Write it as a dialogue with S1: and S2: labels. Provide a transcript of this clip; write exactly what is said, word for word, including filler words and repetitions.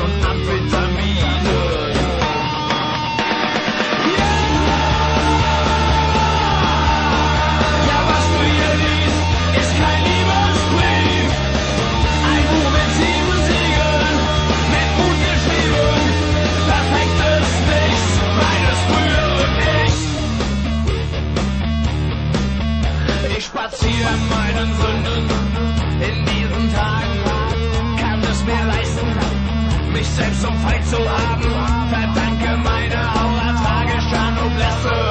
S1: und Amphetamine. Ja, was du hier liest, ist kein Liebesbrief. Ein Buch mit sieben Siegeln, mit Mut geschrieben. Perfektes Nichts, meines früheren Ich. Ich spaziere in meinen Sünden. In diesen Tagen kann es mir leisten, mich selbst zum Feind zu haben. Verdanke meine Aura tragischer Noblesse.